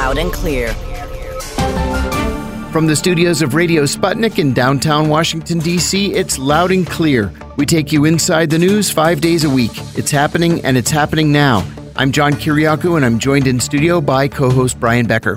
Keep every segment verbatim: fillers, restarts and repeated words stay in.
loud and clear. From the studios of Radio Sputnik in downtown Washington, D C, it's Loud and Clear. We take you inside the news five days a week. It's happening, and it's happening now. I'm John Kiriakou, and I'm joined in studio by co-host Brian Becker.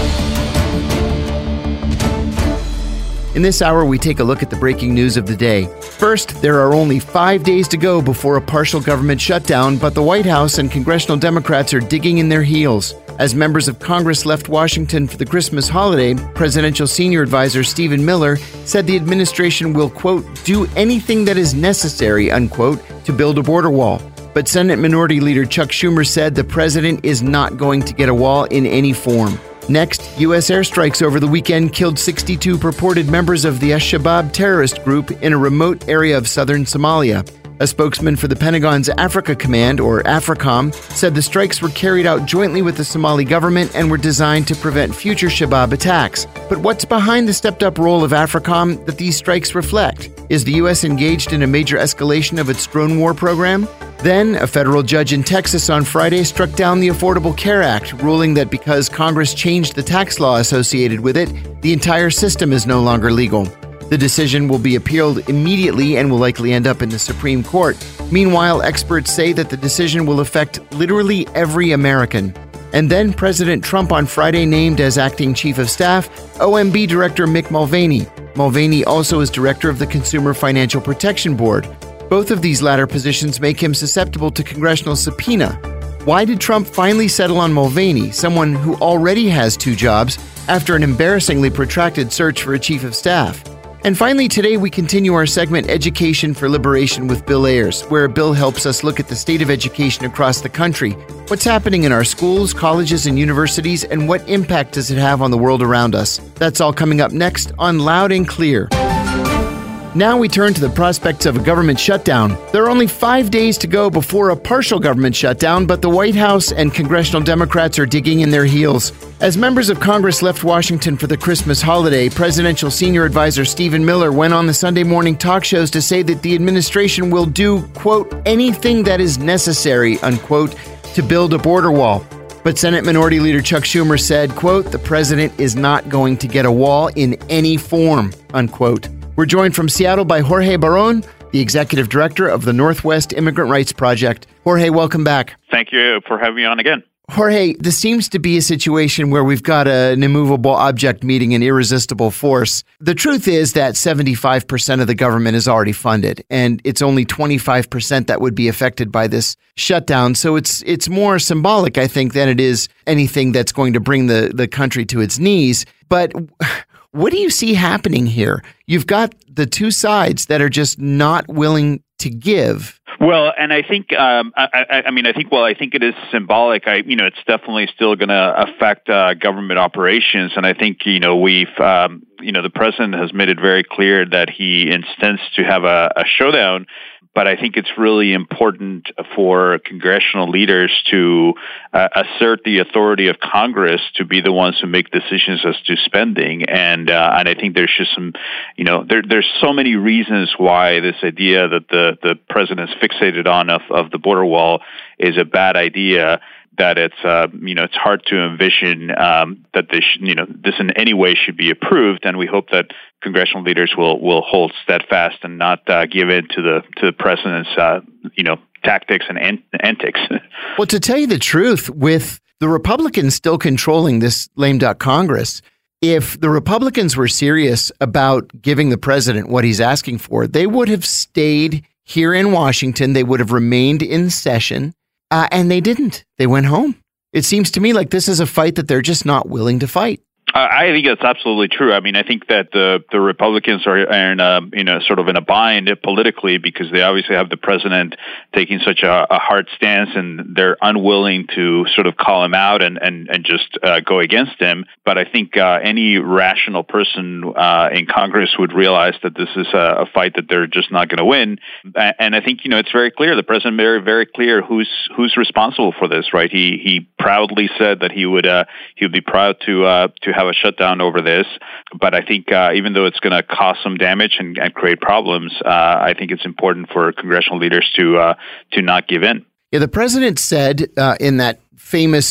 In this hour, we take a look at the breaking news of the day. First, there are only five days to go before a partial government shutdown, but the White House and congressional Democrats are digging in their heels. As members of Congress left Washington for the Christmas holiday, presidential senior advisor Stephen Miller said the administration will, quote, do anything that is necessary, unquote, to build a border wall. But Senate Minority Leader Chuck Schumer said the president is not going to get a wall in any form. Next, U S airstrikes over the weekend killed sixty-two purported members of the Al-Shabaab terrorist group in a remote area of southern Somalia. A spokesman for the Pentagon's Africa Command, or AFRICOM, said the strikes were carried out jointly with the Somali government and were designed to prevent future Shabaab attacks. But what's behind the stepped-up role of AFRICOM that these strikes reflect? Is the U S engaged in a major escalation of its drone war program? Then, a federal judge in Texas on Friday struck down the Affordable Care Act, ruling that because Congress changed the tax law associated with it, the entire system is no longer legal. The decision will be appealed immediately and will likely end up in the Supreme Court. Meanwhile, experts say that the decision will affect literally every American. And then President Trump on Friday named as acting chief of staff O M B Director Mick Mulvaney. Mulvaney also is director of the Consumer Financial Protection Board. Both of these latter positions make him susceptible to congressional subpoena. Why did Trump finally settle on Mulvaney, someone who already has two jobs, after an embarrassingly protracted search for a chief of staff? And finally, today we continue our segment Education for Liberation with Bill Ayers, where Bill helps us look at the state of education across the country. What's happening in our schools, colleges, and universities, and what impact does it have on the world around us? That's all coming up next on Loud and Clear. Now we turn to the prospects of a government shutdown. There are only five days to go before a partial government shutdown, but the White House and congressional Democrats are digging in their heels. As members of Congress left Washington for the Christmas holiday, presidential senior advisor Stephen Miller went on the Sunday morning talk shows to say that the administration will do, quote, anything that is necessary, unquote, to build a border wall. But Senate Minority Leader Chuck Schumer said, quote, the president is not going to get a wall in any form, unquote. We're joined from Seattle by Jorge Barron, the executive director of the Northwest Immigrant Rights Project. Jorge, welcome back. Thank you for having me on again. Jorge, this seems to be a situation where we've got a, an immovable object meeting an irresistible force. The truth is that seventy-five percent of the government is already funded, and it's only twenty-five percent that would be affected by this shutdown. So it's it's more symbolic, I think, than it is anything that's going to bring the, the country to its knees. But what do you see happening here? You've got the two sides that are just not willing to give. Well, and I think, um, I, I, I mean, I think, well, I think it is symbolic. I, you know, it's definitely still going to affect uh, government operations. And I think, you know, we've, um, you know, the president has made it very clear that he intends to have a, a showdown. But I think it's really important for congressional leaders to uh, assert the authority of Congress to be the ones who make decisions as to spending. And uh, and I think there's just some, you know, there there's so many reasons why this idea that the, the president's fixated on of, of the border wall is a bad idea, that it's, uh, you know, it's hard to envision um, that this, you know, this in any way should be approved, and we hope that congressional leaders will will hold steadfast and not uh, give in to the to the president's, uh, you know, tactics and an- antics. Well, to tell you the truth, with the Republicans still controlling this lame duck Congress, if the Republicans were serious about giving the president what he's asking for, they would have stayed here in Washington. They would have remained in session. Uh, and they didn't. They went home. It seems to me like this is a fight that they're just not willing to fight. I think that's absolutely true. I mean, I think that the, the Republicans are, are in a, you know, sort of in a bind politically because they obviously have the president taking such a, a hard stance, and they're unwilling to sort of call him out and, and, and just uh, go against him. But I think uh, any rational person uh, in Congress would realize that this is a, a fight that they're just not going to win. And I think, you know, it's very clear. The president made it very clear who's who's responsible for this, right? He he proudly said that he would uh, he would be proud to uh, to have a shutdown over this, but I think uh, even though it's going to cause some damage and, and create problems, uh, I think it's important for congressional leaders to uh, to not give in. Yeah, the president said uh, in that famous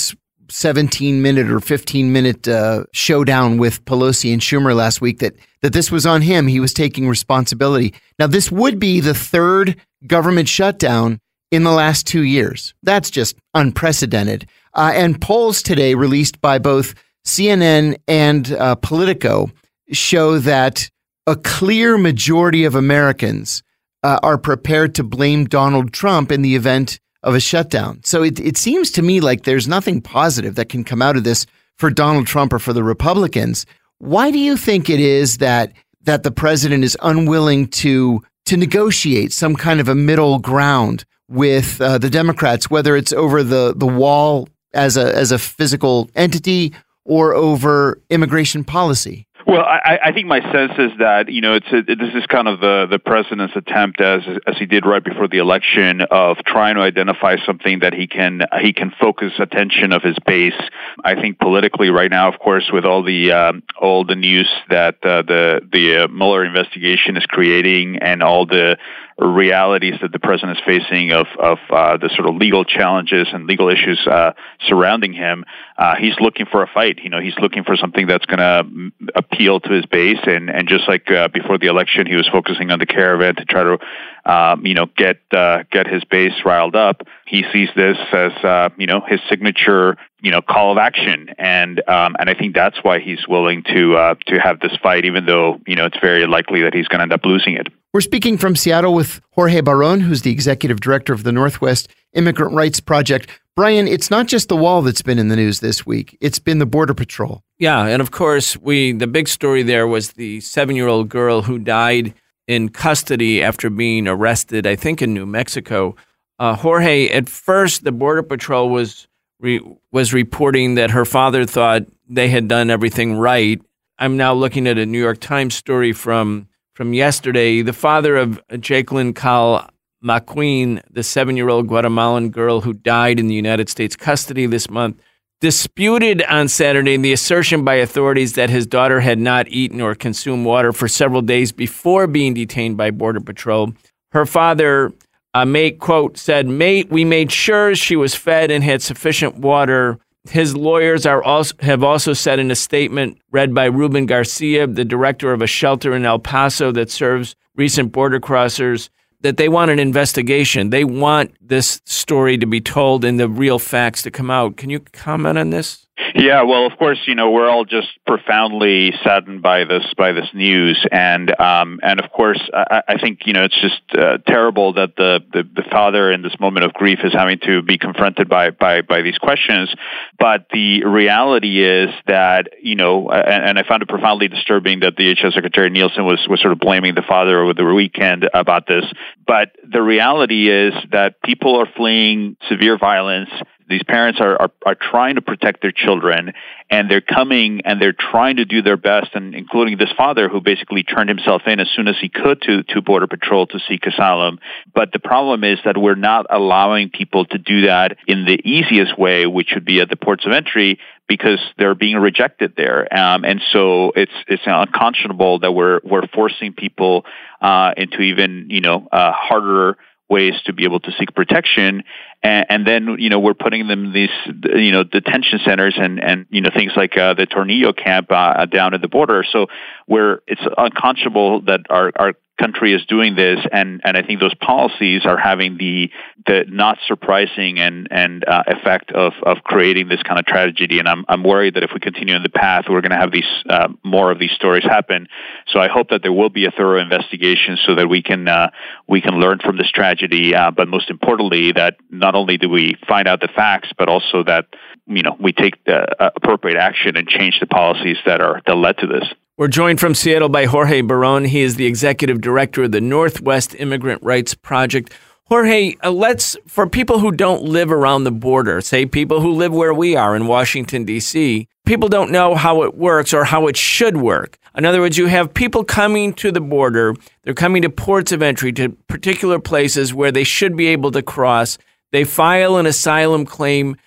seventeen minute or fifteen minute uh, showdown with Pelosi and Schumer last week, that, that this was on him. He was taking responsibility. Now, this would be the third government shutdown in the last two years. That's just unprecedented. Uh, and polls today released by both C N N and uh, Politico show that a clear majority of Americans uh, are prepared to blame Donald Trump in the event of a shutdown. So it, it seems to me like there's nothing positive that can come out of this for Donald Trump or for the Republicans. Why do you think it is that that the president is unwilling to to negotiate some kind of a middle ground with uh, the Democrats, whether it's over the, the wall as a as a physical entity or over immigration policy? Well, I, I think my sense is that, you know, it's a, this is kind of the, the president's attempt, as as he did right before the election, of trying to identify something that he can he can focus attention of his base. I think politically right now, of course, with all the um, all the news that uh, the the uh, Mueller investigation is creating and all the realities that the president is facing of of uh, the sort of legal challenges and legal issues uh, surrounding him, uh, he's looking for a fight. You know, he's looking for something that's going to appeal to his base, and and just like uh, before the election, he was focusing on the caravan to try to, um, you know, get uh, get his base riled up. He sees this as uh, you know his signature, you know, call of action, and um, and I think that's why he's willing to uh, to have this fight, even though you know it's very likely that he's going to end up losing it. We're speaking from Seattle with Jorge Barron, who's the executive director of the Northwest Immigrant Rights Project. Brian, it's not just the wall that's been in the news this week. It's been the Border Patrol. Yeah, and of course, we the big story there was the seven-year-old girl who died in custody after being arrested, I think in New Mexico. Uh, Jorge, at first, the Border Patrol was re- was reporting that her father thought they had done everything right. I'm now looking at a New York Times story from From yesterday. The father of Jacqueline Cal McQueen, the seven-year-old Guatemalan girl who died in the United States custody this month, disputed on Saturday the assertion by authorities that his daughter had not eaten or consumed water for several days before being detained by Border Patrol. Her father, uh, mate, quote, said, "Mate, we made sure she was fed and had sufficient water." His lawyers are also have also said in a statement read by Ruben Garcia, the director of a shelter in El Paso that serves recent border crossers, that they want an investigation. They want this story to be told and the real facts to come out. Can you comment on this? Yeah, well, of course, you know, we're all just profoundly saddened by this by this news, and um, and of course, I, I think you know it's just uh, terrible that the, the the father in this moment of grief is having to be confronted by by by these questions. But the reality is that you know, and, and I found it profoundly disturbing that the H S Secretary Nielsen was was sort of blaming the father over the weekend about this. But the reality is that people are fleeing severe violence. These parents are, are, are trying to protect their children, and they're coming and they're trying to do their best, and including this father who basically turned himself in as soon as he could to, to Border Patrol to seek asylum. But the problem is that we're not allowing people to do that in the easiest way, which would be at the ports of entry, because they're being rejected there. Um, and so it's it's unconscionable that we're we're forcing people uh, into even, you know, uh, harder ways to be able to seek protection. And, and then, you know, we're putting them in these, you know, detention centers and, and you know, things like uh, the Tornillo camp uh, down at the border. So we're, it's unconscionable that our, our country is doing this, and, and I think those policies are having the the not surprising and and uh, effect of of creating this kind of tragedy. And I'm I'm worried that if we continue in the path, we're going to have these uh, more of these stories happen. So I hope that there will be a thorough investigation so that we can uh, we can learn from this tragedy. Uh, but most importantly, that not only do we find out the facts, but also that you know we take the uh, appropriate action and change the policies that are that led to this. We're joined from Seattle by Jorge Barron. He is the executive director of the Northwest Immigrant Rights Project. Jorge, uh, let's, for people who don't live around the border, say people who live where we are in Washington, D C, people don't know how it works or how it should work. In other words, you have people coming to the border. They're coming to ports of entry, to particular places where they should be able to cross. They file an asylum claim.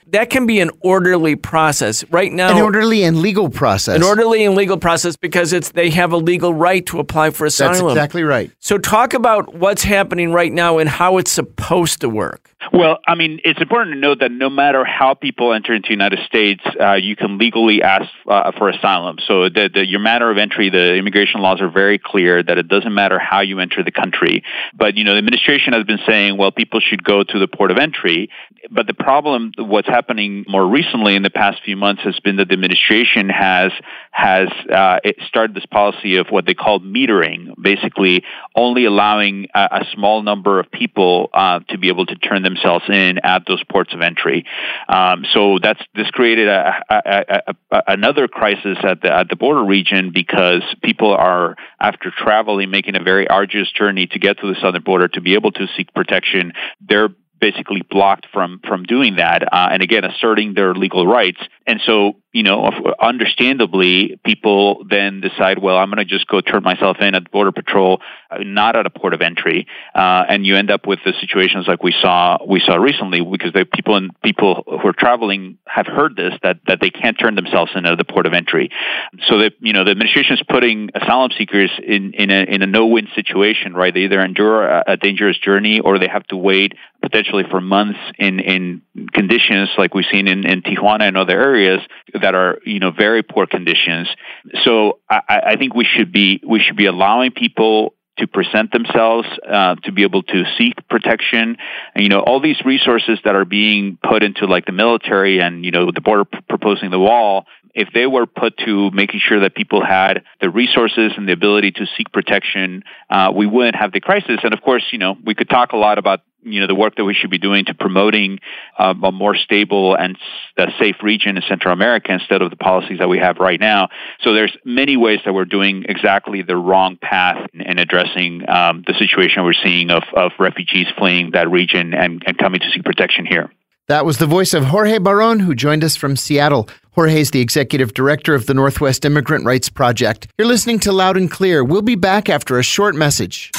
that can be an orderly process. Right now, an orderly and legal process. An orderly and legal process because it's they have a legal right to apply for asylum. That's exactly right. So talk about what's happening right now and how it's supposed to work. Well, I mean, it's important to note that no matter how people enter into the United States, uh, you can legally ask uh, for asylum. So the, the, your matter of entry, the immigration laws are very clear that it doesn't matter how you enter the country. But, you know, the administration has been saying, well, people should go to the port of entry. But the problem, what's happening more recently in the past few months has been that the administration has has uh, it started this policy of what they call metering, basically only allowing a, a small number of people uh, to be able to turn themselves in at those ports of entry. Um, so that's this created a, a, a, a, another crisis at the at the border region because people are, after traveling, making a very arduous journey to get to the southern border to be able to seek protection. They're basically blocked from from doing that, uh, and again, asserting their legal rights. And so, you know, understandably, people then decide, well, I'm going to just go turn myself in at Border Patrol, uh, not at a port of entry, uh, and you end up with the situations like we saw we saw recently, because the people and people who are traveling have heard this that that they can't turn themselves in at the port of entry. So that, you know, the administration is putting asylum seekers in in a in a no-win situation, right? They either endure a, a dangerous journey or they have to wait potentially for months in in conditions like we've seen in, in Tijuana and other areas that are, you know, very poor conditions. So I, I think we should be we should be allowing people to present themselves, uh, to be able to seek protection. And, you know, all these resources that are being put into, like, the military and, you know, the border p- proposing the wall, if they were put to making sure that people had the resources and the ability to seek protection, uh, we wouldn't have the crisis. And of course, you know, we could talk a lot about, you know, the work that we should be doing to promoting uh, a more stable and s- safe region in Central America instead of the policies that we have right now. So there's many ways that we're doing exactly the wrong path in, in addressing um, the situation we're seeing of, of refugees fleeing that region and, and coming to seek protection here. That was the voice of Jorge Barron, who joined us from Seattle. Jorge is the executive director of the Northwest Immigrant Rights Project. You're listening to Loud and Clear. We'll be back after a short message.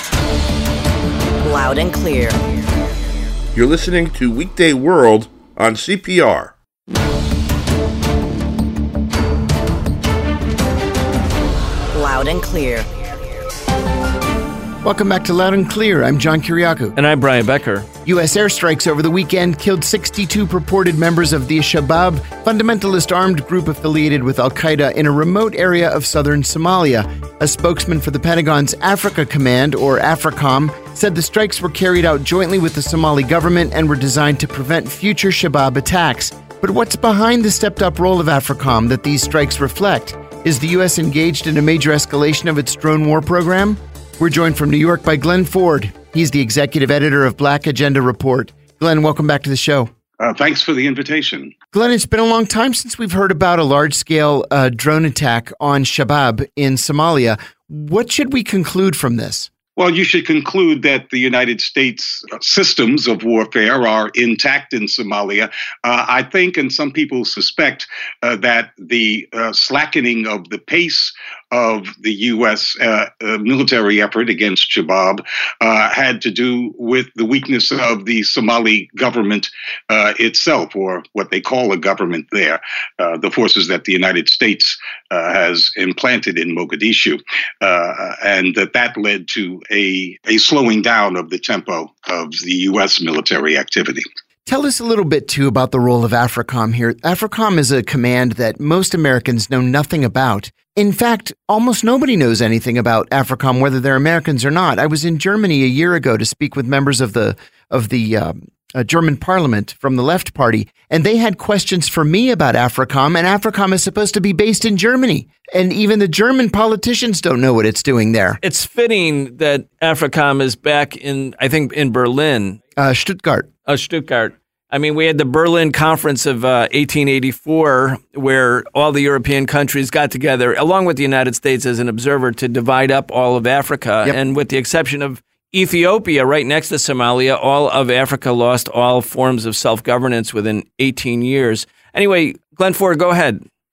Loud and Clear. You're listening to Weekday World on C P R. Loud and Clear. Welcome back to Loud and Clear. I'm John Kiriakou. And I'm Brian Becker. U S airstrikes over the weekend killed sixty-two purported members of the Shabab, fundamentalist armed group affiliated with al-Qaeda in a remote area of southern Somalia. A spokesman for the Pentagon's Africa Command, or AFRICOM, said the strikes were carried out jointly with the Somali government and were designed to prevent future Shabab attacks. But what's behind the stepped-up role of AFRICOM that these strikes reflect? Is the U S engaged in a major escalation of its drone war program? We're joined from New York by Glenn Ford. He's the executive editor of Black Agenda Report. Glenn, welcome back to the show. Uh, thanks for the invitation. Glenn, it's been a long time since we've heard about a large-scale uh, drone attack on Shabab in Somalia. What should we conclude from this? Well, you should conclude that the United States systems of warfare are intact in Somalia. Uh, I think, and some people suspect, uh, that the uh, slackening of the pace of the U S uh, uh, military effort against Shabab uh, had to do with the weakness of the Somali government uh, itself, or what they call a government there, uh, the forces that the United States uh, has implanted in Mogadishu, uh, and that that led to a, a slowing down of the tempo of the U S military activity. Tell us a little bit, too, about the role of AFRICOM here. AFRICOM is a command that most Americans know nothing about. In fact, almost nobody knows anything about AFRICOM, whether they're Americans or not. I was in Germany a year ago to speak with members of the of the um, uh, German parliament from the Left Party, and they had questions for me about AFRICOM, and AFRICOM is supposed to be based in Germany, and even the German politicians don't know what it's doing there. It's fitting that AFRICOM is back in, I think, in Berlin. Uh, Stuttgart. Uh, Stuttgart. I mean, we had the Berlin Conference of uh, eighteen eighty-four, where all the European countries got together, along with the United States as an observer, to divide up all of Africa. Yep. And with the exception of Ethiopia, right next to Somalia, all of Africa lost all forms of self-governance within eighteen years. Anyway, Glenn Ford, go ahead.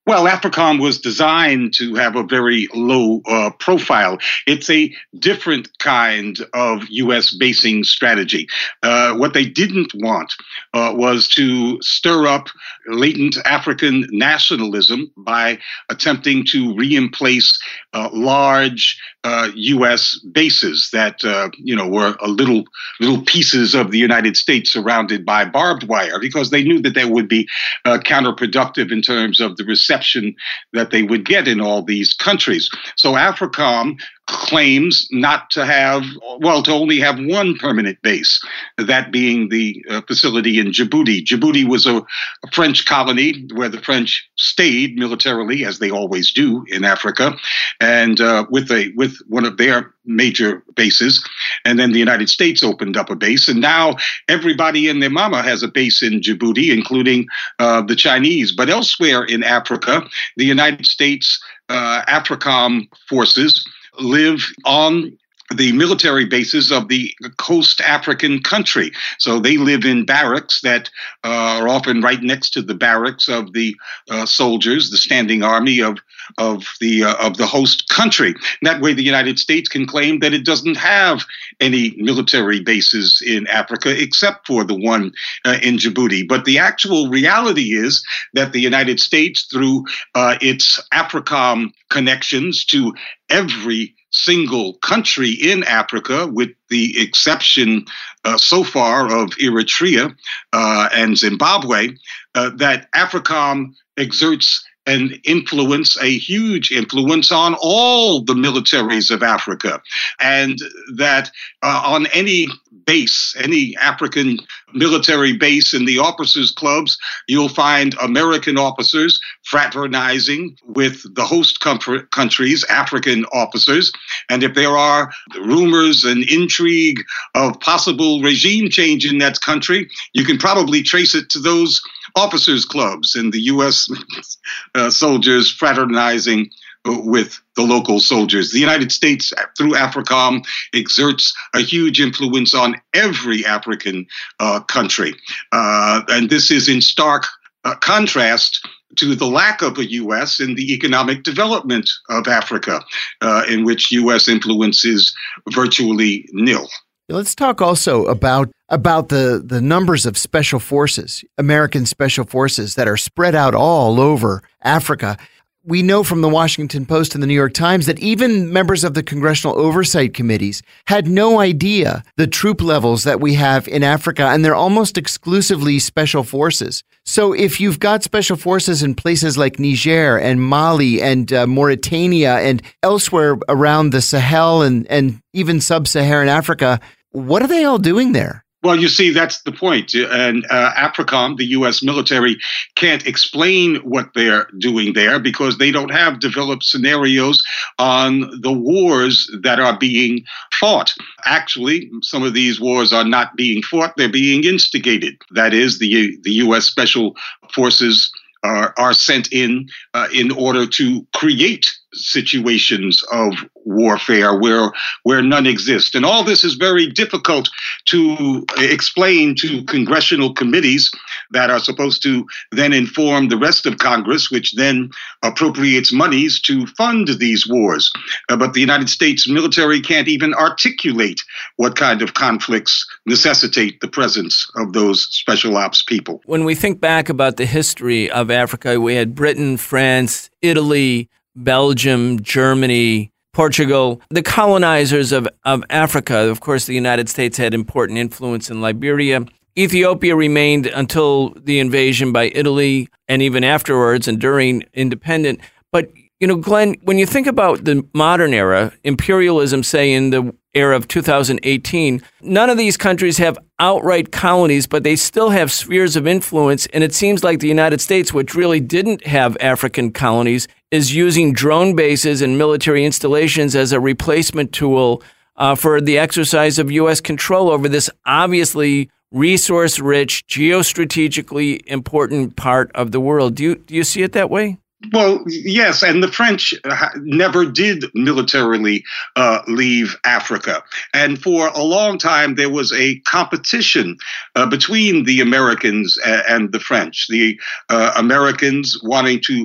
Well, AFRICOM was designed to have a very low uh, profile. It's a different kind of U S basing strategy. Uh, what they didn't want uh, was to stir up latent African nationalism by attempting to re-emplace uh, large uh, U S bases that uh, you know were a little little pieces of the United States surrounded by barbed wire, because they knew that that would be uh, counterproductive in terms of the reception that they would get in all these countries. So AFRICOM claims not to have, well, to only have one permanent base, that being the uh, facility in Djibouti. Djibouti was a, a French colony where the French stayed militarily, as they always do in Africa, and uh, with a with one of their major bases. And then the United States opened up a base, and now everybody and their mama has a base in Djibouti, including uh, the Chinese. But elsewhere in Africa, the United States uh, AFRICOM forces live on the military bases of the coast African country. So they live in barracks that uh, are often right next to the barracks of the uh, soldiers, the standing army of of the uh, of the host country. That way, the United States can claim that it doesn't have any military bases in Africa except for the one uh, in Djibouti. But the actual reality is that the United States, through uh, its AFRICOM connections to every single country in Africa, with the exception uh, so far of Eritrea uh, and Zimbabwe, uh, that AFRICOM exerts an influence, a huge influence on all the militaries of Africa. And that uh, on any base, any African military base in the officers' clubs, you'll find American officers fraternizing with the host comfort countries, African officers. And if there are rumors and intrigue of possible regime change in that country, you can probably trace it to those officers' clubs and the U S uh, soldiers fraternizing with the local soldiers. The United States, through AFRICOM, exerts a huge influence on every African uh, country. Uh, and this is in stark uh, contrast to the lack of a U S in the economic development of Africa, uh, in which U S influence is virtually nil. Let's talk also about about the, the numbers of special forces, American special forces that are spread out all over Africa. We know from the Washington Post and the New York Times that even members of the congressional oversight committees had no idea the troop levels that we have in Africa, and they're almost exclusively special forces. So if you've got special forces in places like Niger and Mali and uh, Mauritania and elsewhere around the Sahel and, and even sub-Saharan Africa, what are they all doing there? Well, you see, that's the point. And uh, AFRICOM, the U S military, can't explain what they're doing there because they don't have developed scenarios on the wars that are being fought. Actually, some of these wars are not being fought, they're being instigated. That is, the, the U S Special Forces are, are sent in uh, in order to create situations of warfare where where none exist. And all this is very difficult to explain to congressional committees that are supposed to then inform the rest of Congress, which then appropriates monies to fund these wars. Uh, but the United States military can't even articulate what kind of conflicts necessitate the presence of those special ops people. When we think back about the history of Africa, we had Britain, France, Italy, Belgium, Germany, Portugal, the colonizers of, of Africa. Of course, the United States had important influence in Liberia. Ethiopia remained until the invasion by Italy and even afterwards and during independence. But, you know, Glenn, when you think about the modern era, imperialism, say in the era of two thousand eighteen, none of these countries have outright colonies, but they still have spheres of influence. And it seems like the United States, which really didn't have African colonies, is using drone bases and military installations as a replacement tool uh, for the exercise of U S control over this obviously resource-rich, geostrategically important part of the world. Do you, do you see it that way? Well, yes, and the French never did militarily uh, leave Africa. And for a long time, there was a competition uh, between the Americans and the French. The uh, Americans wanting to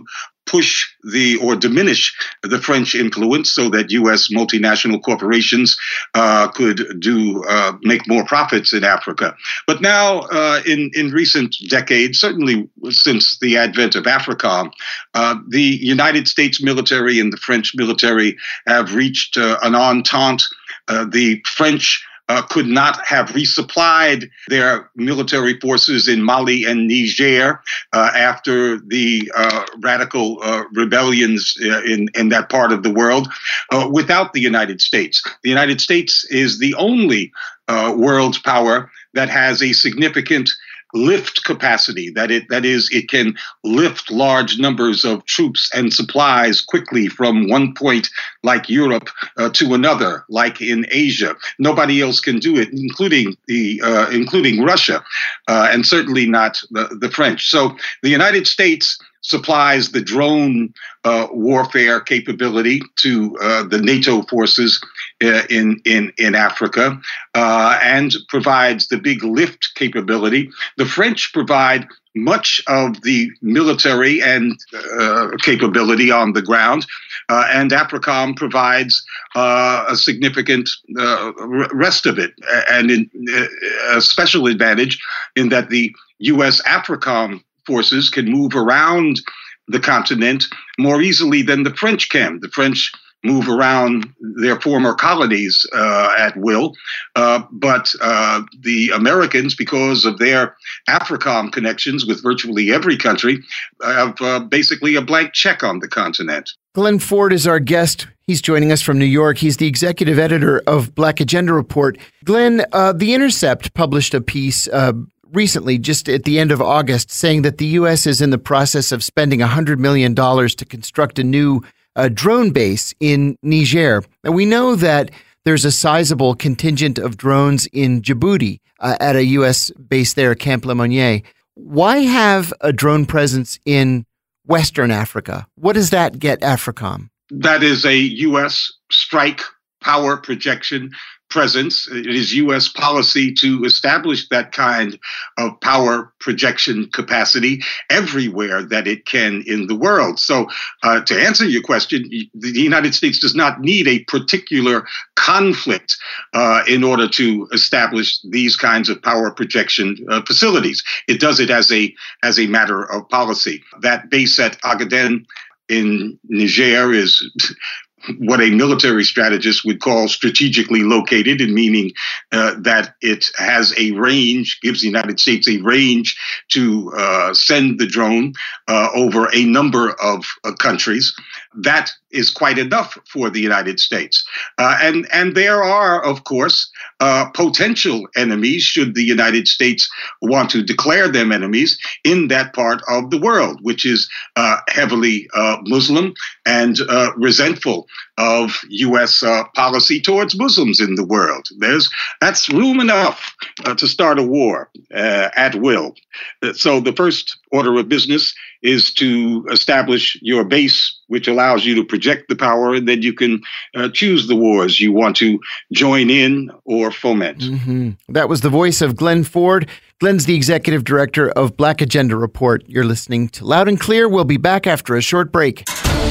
push the or diminish the French influence so that U S multinational corporations uh, could do uh, make more profits in Africa. But now, uh, in in recent decades, certainly since the advent of AFRICOM, uh, the United States military and the French military have reached uh, an entente. Uh, the French Uh, could not have resupplied their military forces in Mali and Niger uh, after the uh, radical uh, rebellions uh, in, in that part of the world uh, without the United States. The United States is the only uh, world power that has a significant lift capacity. That it that is, it can lift large numbers of troops and supplies quickly from one point, like Europe, uh, to another, like in Asia. Nobody else can do it, including the uh, including Russia, uh, and certainly not the, the French. So the United States supplies the drone uh, warfare capability to uh, the NATO forces uh, in in in Africa, uh, and provides the big lift capability. The French provide much of the military and uh, capability on the ground, uh, and AFRICOM provides uh, a significant uh, rest of it, and in, uh, a special advantage in that the U S AFRICOM forces can move around the continent more easily than the French can. The French move around their former colonies uh, at will, uh, but uh, the Americans, because of their AFRICOM connections with virtually every country, have uh, basically a blank check on the continent. Glenn Ford is our guest. He's joining us from New York. He's the executive editor of Black Agenda Report. Glenn, uh, The Intercept published a piece uh, recently, just at the end of August, saying that the U S is in the process of spending one hundred million dollars to construct a new uh, drone base in Niger. And we know that there's a sizable contingent of drones in Djibouti uh, at a U S base there, Camp Lemonnier. Why have a drone presence in Western Africa? What does that get AFRICOM? That is a U S strike power projection presence. It is U S policy to establish that kind of power projection capacity everywhere that it can in the world. So uh, to answer your question, the United States does not need a particular conflict uh, in order to establish these kinds of power projection uh, facilities. It does it as a as a matter of policy. That base at Agaden in Niger is what a military strategist would call strategically located, and meaning uh, that it has a range, gives the United States a range to uh, send the drone uh, over a number of uh, countries. That is quite enough for the United States. Uh, and, and there are, of course, uh, potential enemies, should the United States want to declare them enemies, in that part of the world, which is uh, heavily uh, Muslim and uh, resentful of U S uh, policy towards Muslims in the world. There's that's room enough uh, to start a war uh, at will. Uh, so the first order of business is to establish your base, which allows you to project the power, and then you can uh, choose the wars you want to join in or foment. Mm-hmm. That was the voice of Glenn Ford. Glenn's the executive director of Black Agenda Report. You're listening to Loud and Clear. We'll be back after a short break.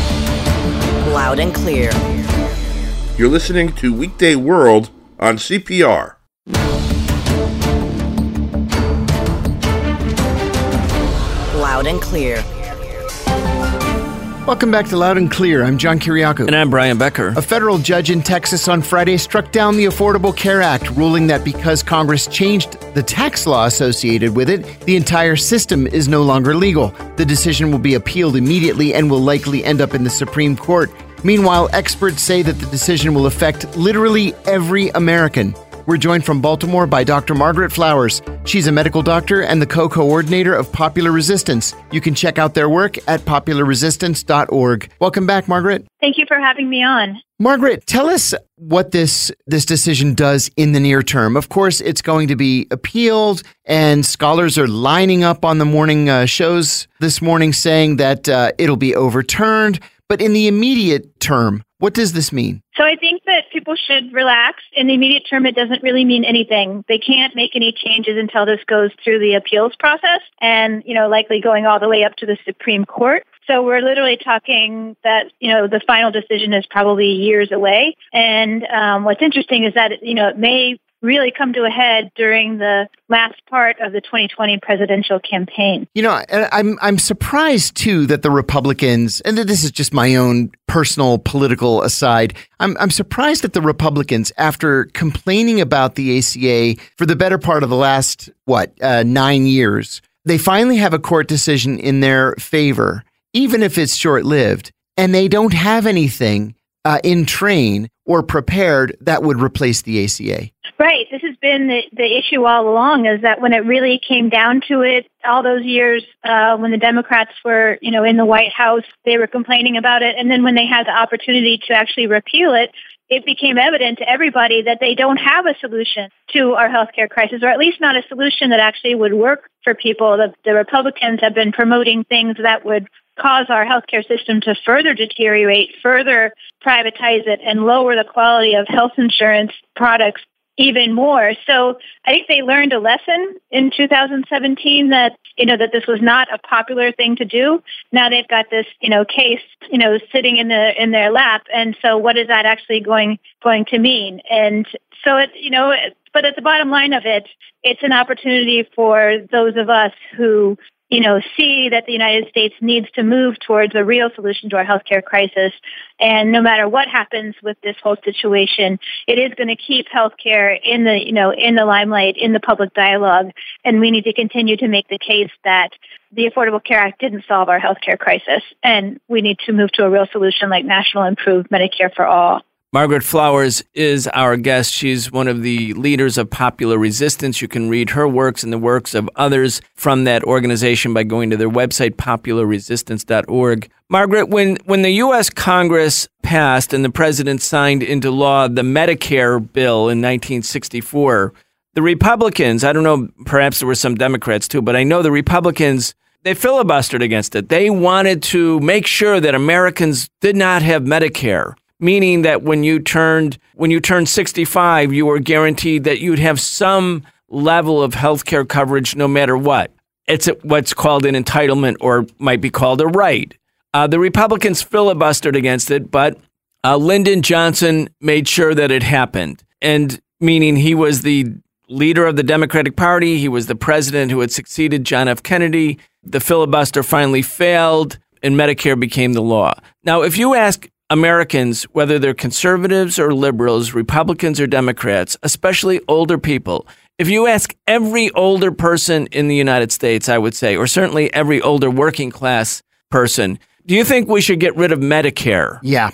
Loud and Clear. You're listening to Weekday World on C P R. Loud and Clear. Welcome back to Loud and Clear. I'm John Kiriakou. And I'm Brian Becker. A federal judge in Texas on Friday struck down the Affordable Care Act, ruling that because Congress changed the tax law associated with it, the entire system is no longer legal. The decision will be appealed immediately and will likely end up in the Supreme Court. Meanwhile, experts say that the decision will affect literally every American. We're joined from Baltimore by Doctor Margaret Flowers. She's a medical doctor and the co-coordinator of Popular Resistance. You can check out their work at popular resistance dot org. Welcome back, Margaret. Thank you for having me on. Margaret, tell us what this this decision does in the near term. Of course, it's going to be appealed, and scholars are lining up on the morning uh, shows this morning saying that uh, it'll be overturned. But in the immediate term, what does this mean? So I think that people should relax. In the immediate term, it doesn't really mean anything. They can't make any changes until this goes through the appeals process and, you know, likely going all the way up to the Supreme Court. So we're literally talking that, you know, the final decision is probably years away. And um, what's interesting is that, you know, it may really come to a head during the last part of the twenty twenty presidential campaign. You know, I'm I'm surprised, too, that the Republicans, and this is just my own personal political aside, I'm I'm surprised that the Republicans, after complaining about the A C A for the better part of the last, what, uh, nine years, they finally have a court decision in their favor, even if it's short-lived, and they don't have anything uh, in train or prepared that would replace the A C A. Right. This has been the, the issue all along, is that when it really came down to it, all those years uh, when the Democrats were, you know, in the White House, they were complaining about it. And then when they had the opportunity to actually repeal it, it became evident to everybody that they don't have a solution to our healthcare crisis, or at least not a solution that actually would work for people. The, the Republicans have been promoting things that would cause our healthcare system to further deteriorate, further privatize it, and lower the quality of health insurance products even more. So I think they learned a lesson in two thousand seventeen that, you know, that this was not a popular thing to do. Now they've got this, you know, case, you know, sitting in the in their lap. And so what is that actually going going to mean? And so it, you know, but at the bottom line of it, it's an opportunity for those of us who, you know, see that the United States needs to move towards a real solution to our healthcare crisis. And no matter what happens with this whole situation, it is going to keep healthcare in the, you know, in the limelight, in the public dialogue. And we need to continue to make the case that the Affordable Care Act didn't solve our healthcare crisis. And we need to move to a real solution like National Improved Medicare for All. Margaret Flowers is our guest. She's one of the leaders of Popular Resistance. You can read her works and the works of others from that organization by going to their website, popular resistance dot org. Margaret, when, when the U S Congress passed and the president signed into law the Medicare bill in nineteen sixty-four, the Republicans, I don't know, perhaps there were some Democrats too, but I know the Republicans, they filibustered against it. They wanted to make sure that Americans did not have Medicare. Meaning that when you turned when you turned sixty-five, you were guaranteed that you'd have some level of health care coverage no matter what. It's what's called an entitlement, or might be called a right. Uh, the Republicans filibustered against it, but uh, Lyndon Johnson made sure that it happened. And meaning he was the leader of the Democratic Party. He was the president who had succeeded John F. Kennedy. The filibuster finally failed, and Medicare became the law. Now, if you ask Americans, whether they're conservatives or liberals, Republicans or Democrats, especially older people, if you ask every older person in the United States, I would say, or certainly every older working class person, do you think we should get rid of Medicare? Yeah.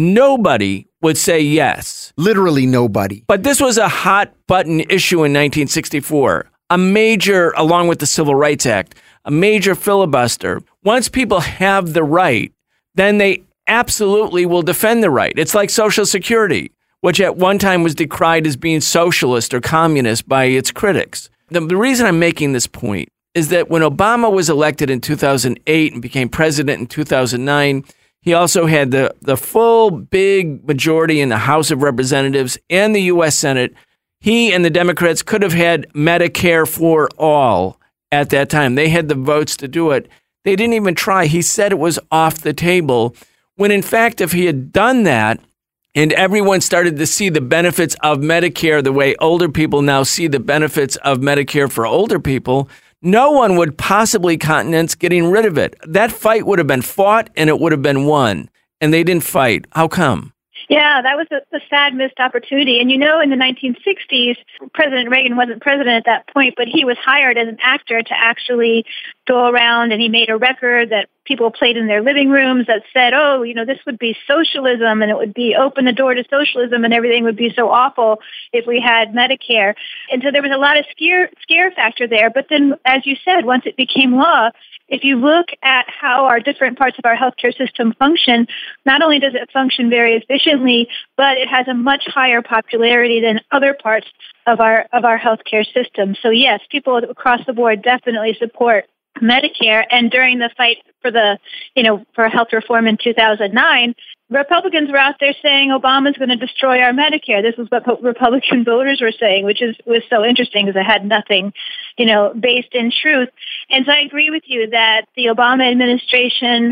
Nobody would say yes. Literally nobody. But this was a hot button issue in nineteen sixty-four, a major, along with the Civil Rights Act, a major filibuster. Once people have the right, then they absolutely will defend the right. It's like Social Security, which at one time was decried as being socialist or communist by its critics. The, the reason I'm making this point is that when Obama was elected in two thousand eight and became president in two thousand nine, he also had the, the full big majority in the House of Representatives and the U S Senate. He and the Democrats could have had Medicare for all at that time. They had the votes to do it. They didn't even try. He said it was off the table. When in fact, if he had done that and everyone started to see the benefits of Medicare the way older people now see the benefits of Medicare for older people, no one would possibly countenance getting rid of it. That fight would have been fought and it would have been won. And they didn't fight. How come? Yeah, that was a, a sad missed opportunity. And you know, in the nineteen sixties, President Reagan wasn't president at that point, but he was hired as an actor to actually go around, and he made a record that people played in their living rooms that said, oh, you know, this would be socialism, and it would be open the door to socialism, and everything would be so awful if we had Medicare. And so there was a lot of scare, scare factor there. But then, as you said, once it became law, if you look at how our different parts of our healthcare system function, not only does it function very efficiently, but it has a much higher popularity than other parts of our of our healthcare system. So yes, people across the board definitely support Medicare. And during the fight for the, you know, for health reform in two thousand nine, Republicans were out there saying Obama's going to destroy our Medicare. This is what Republican voters were saying, which is was so interesting because it had nothing, you know, based in truth. And so I agree with you that the Obama administration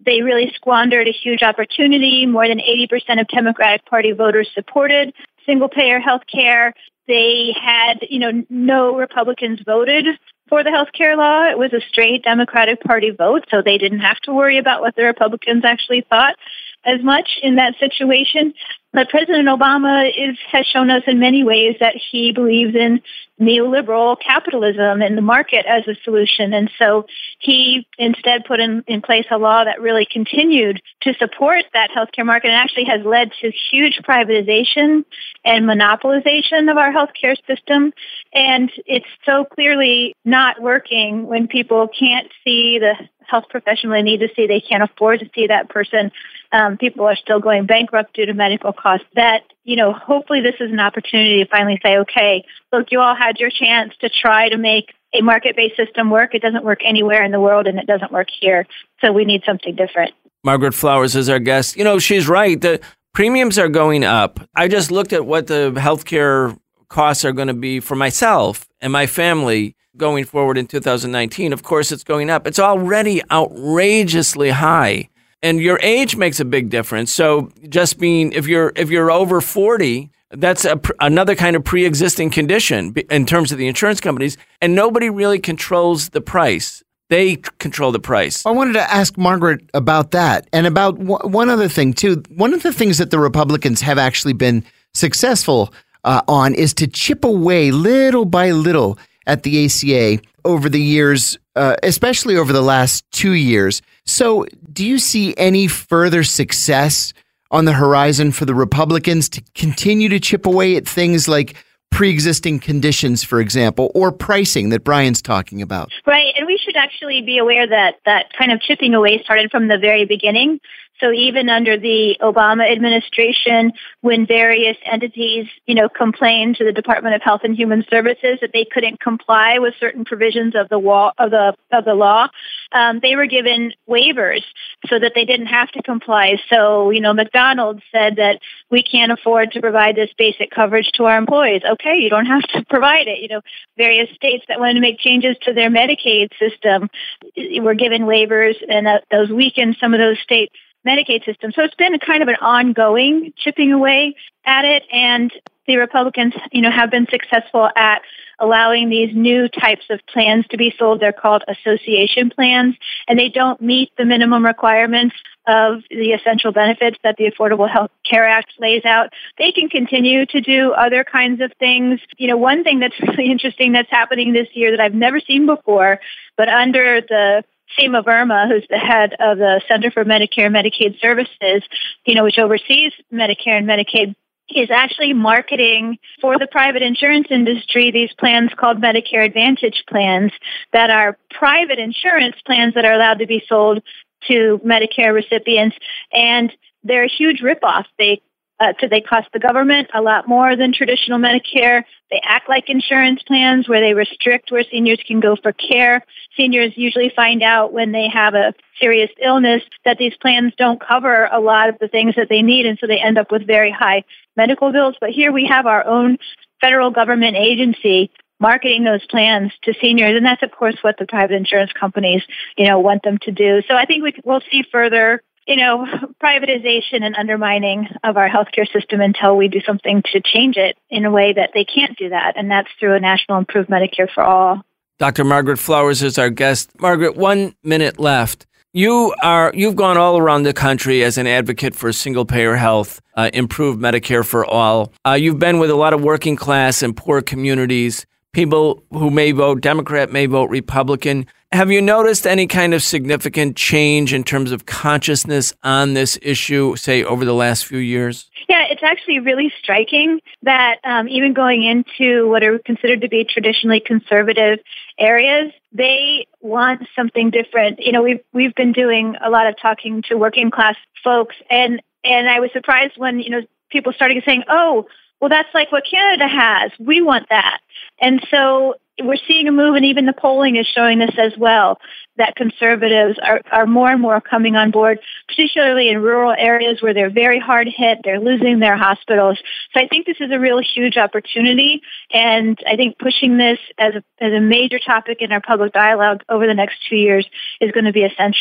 they really squandered a huge opportunity. More than eighty percent of Democratic Party voters supported single-payer health care. They had, you know, no Republicans voted for the health care law. It was a straight Democratic Party vote, so they didn't have to worry about what the Republicans actually thought as much in that situation. But President Obama is, has shown us in many ways that he believes in neoliberal capitalism and the market as a solution. And so he instead put in, in place a law that really continued to support that healthcare market and actually has led to huge privatization and monopolization of our healthcare system. And it's so clearly not working when people can't see the health professional they need to see. They can't afford to see that person. Um, people are still going bankrupt due to medical costs. That, you know, hopefully this is an opportunity to finally say, okay, look, you all had your chance to try to make a market-based system work. It doesn't work anywhere in the world, and it doesn't work here. So we need something different. Margaret Flowers is our guest. You know, she's right. The premiums are going up. I just looked at what the healthcare costs are going to be for myself and my family going forward in two thousand nineteen. Of course, it's going up. It's already outrageously high. And your age makes a big difference. So just being, if you're if you're over forty, that's a, another kind of pre-existing condition in terms of the insurance companies. And nobody really controls the price. They control the price. I wanted to ask Margaret about that and about w- one other thing, too. One of the things that the Republicans have actually been successful uh, on is to chip away little by little at the A C A over the years, uh, especially over the last two years. So do you see any further success on the horizon for the Republicans to continue to chip away at things like pre-existing conditions, for example, or pricing that Brian's talking about? Right. And we should actually be aware that that kind of chipping away started from the very beginning. So even under the Obama administration, when various entities, you know, complained to the Department of Health and Human Services that they couldn't comply with certain provisions of the law, of the of the law, um, they were given waivers so that they didn't have to comply. So, you know, McDonald's said that we can't afford to provide this basic coverage to our employees. Okay, you don't have to provide it. You know, various states that wanted to make changes to their Medicaid system were given waivers, and uh, those weakened some of those states' Medicaid system. So it's been kind of an ongoing chipping away at it. And the Republicans, you know, have been successful at allowing these new types of plans to be sold. They're called association plans, and they don't meet the minimum requirements of the essential benefits that the Affordable Health Care Act lays out. They can continue to do other kinds of things. You know, one thing that's really interesting that's happening this year that I've never seen before, but under the Seema Verma, who's the head of the Center for Medicare and Medicaid Services, you know, which oversees Medicare and Medicaid, is actually marketing for the private insurance industry these plans called Medicare Advantage plans that are private insurance plans that are allowed to be sold to Medicare recipients. And they're a huge ripoff. They Uh, so they cost the government a lot more than traditional Medicare. They act like insurance plans where they restrict where seniors can go for care. Seniors usually find out when they have a serious illness that these plans don't cover a lot of the things that they need, and so they end up with very high medical bills. But here we have our own federal government agency marketing those plans to seniors, and that's, of course, what the private insurance companies, you know, want them to do. So I think we will see further you know, privatization and undermining of our healthcare system until we do something to change it in a way that they can't do that. And that's through a national improved Medicare for all. Doctor Margaret Flowers is our guest. Margaret, one minute left. You are, you've gone all around the country as an advocate for single-payer health, uh, improved Medicare for all. Uh, you've been with a lot of working class and poor communities, people who may vote Democrat, may vote Republican. Have you noticed any kind of significant change in terms of consciousness on this issue, say, over the last few years? Yeah, it's actually really striking that um, even going into what are considered to be traditionally conservative areas, they want something different. You know, we've we've been doing a lot of talking to working class folks, and and I was surprised when, you know, people started saying, oh, well, that's like what Canada has. We want that. And so we're seeing a move, and even the polling is showing this as well, that conservatives are, are more and more coming on board, particularly in rural areas where they're very hard hit. They're losing their hospitals. So I think this is a real huge opportunity, and I think pushing this as a, as a major topic in our public dialogue over the next two years is going to be essential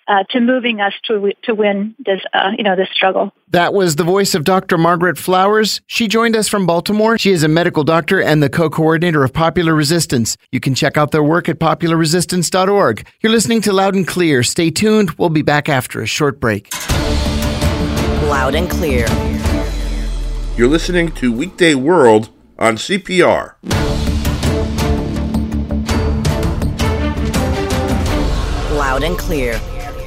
uh, to moving us to to win this uh, you know this struggle. That was the voice of Doctor Margaret Flowers. She joined us from Baltimore. She is a medical doctor and the co-coordinator of Popular Resistance. You can check out their work at popular resistance dot org. You're listening to Loud and Clear. Stay tuned. We'll be back after a short break. Loud and Clear. You're listening to Weekday World on C P R. Loud and Clear.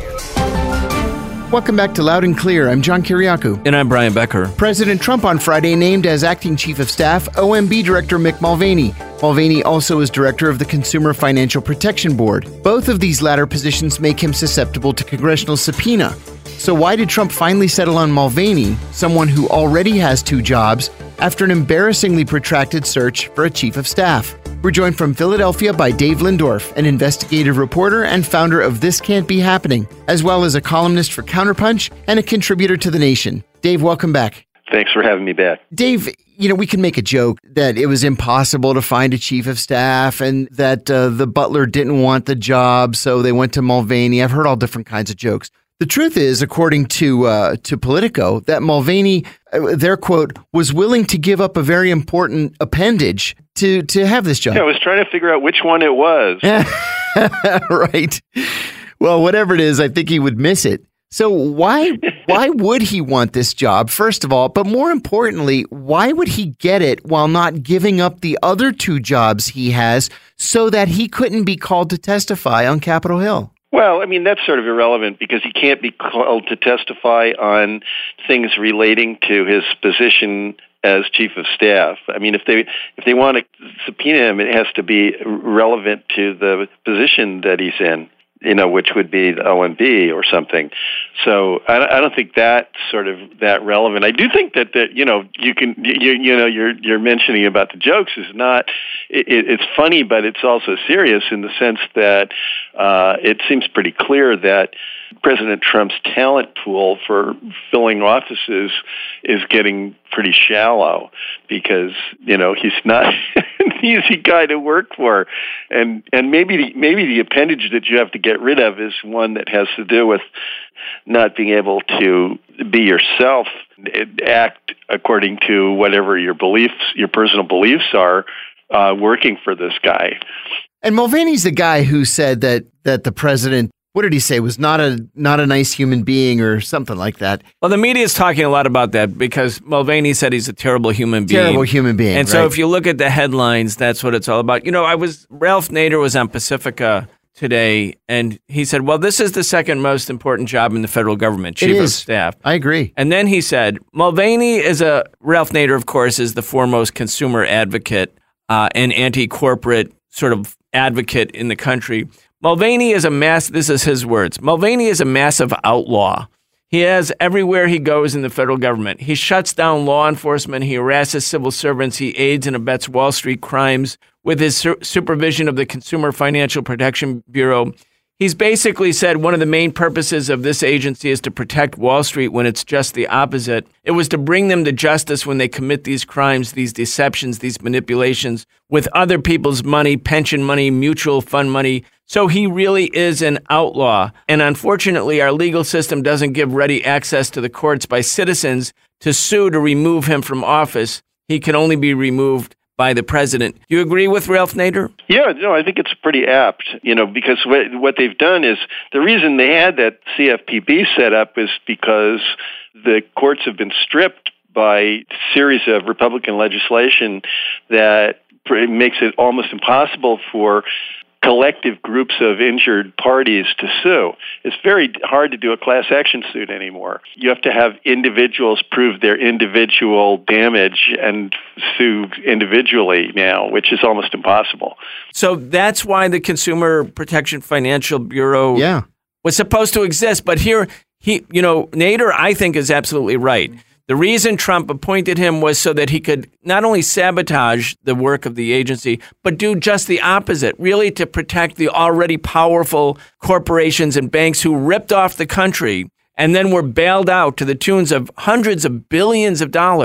Welcome back to Loud and Clear. I'm John Kiriakou. And I'm Brian Becker. President Trump on Friday named as acting chief of staff O M B Director Mick Mulvaney. Mulvaney also is director of the Consumer Financial Protection Board. Both of these latter positions make him susceptible to congressional subpoena. So why did Trump finally settle on Mulvaney, someone who already has two jobs, after an embarrassingly protracted search for a chief of staff? We're joined from Philadelphia by Dave Lindorf, an investigative reporter and founder of This Can't Be Happening, as well as a columnist for Counterpunch and a contributor to The Nation. Dave, welcome back. Thanks for having me back. Dave, you know, we can make a joke that it was impossible to find a chief of staff and that uh, the butler didn't want the job, so they went to Mulvaney. I've heard all different kinds of jokes. The truth is, according to uh, to Politico, that Mulvaney, uh, their quote, was willing to give up a very important appendage to, to have this job. Yeah, I was trying to figure out which one it was. Right. Well, whatever it is, I think he would miss it. So why why would he want this job, first of all? But more importantly, why would he get it while not giving up the other two jobs he has so that he couldn't be called to testify on Capitol Hill? Well, I mean, that's sort of irrelevant because he can't be called to testify on things relating to his position as chief of staff. I mean, if they if they want to subpoena him, it has to be relevant to the position that he's in, you know, which would be the O M B or something. So I, I don't think that's sort of that relevant. I do think that, that you know, you can, you, you know, you're you're mentioning about the jokes is not, it, it's funny, but it's also serious in the sense that uh, it seems pretty clear that President Trump's talent pool for filling offices is getting pretty shallow because, you know, he's not an easy guy to work for. And and maybe the, maybe the appendage that you have to get rid of is one that has to do with not being able to be yourself, act according to whatever your beliefs, your personal beliefs are, uh, working for this guy. And Mulvaney's the guy who said that that the president, what did he say, was not a not a nice human being or something like that. Well, the media is talking a lot about that because Mulvaney said he's a terrible human being. Terrible human being, And right? so if you look at the headlines, that's what it's all about. You know, I was Ralph Nader was on Pacifica today, and he said, well, this is the second most important job in the federal government, chief of staff. I agree. And then he said, Mulvaney is a, Ralph Nader, of course, is the foremost consumer advocate uh, and anti-corporate sort of advocate in the country. Mulvaney is a mass, this is his words, Mulvaney is a massive outlaw. He has everywhere he goes in the federal government. He shuts down law enforcement. He harasses civil servants. He aids and abets Wall Street crimes with his su- supervision of the Consumer Financial Protection Bureau. He's basically said one of the main purposes of this agency is to protect Wall Street when it's just the opposite. It was to bring them to justice when they commit these crimes, these deceptions, these manipulations with other people's money, pension money, mutual fund money. So he really is an outlaw. And unfortunately, our legal system doesn't give ready access to the courts by citizens to sue to remove him from office. He can only be removed by the president. Do you agree with Ralph Nader? Yeah, no, I think it's pretty apt, you know, because what, what they've done is the reason they had that C F P B set up is because the courts have been stripped by a series of Republican legislation that makes it almost impossible for collective groups of injured parties to sue. It's very hard to do a class action suit anymore. You have to have individuals prove their individual damage and sue individually now, which is almost impossible. So that's why the Consumer Protection Financial Bureau yeah. was supposed to exist. But here, he, you know, Nader, I think, is absolutely right. The reason Trump appointed him was so that he could not only sabotage the work of the agency, but do just the opposite, really to protect the already powerful corporations and banks who ripped off the country and then were bailed out to the tunes of hundreds of billions of dollars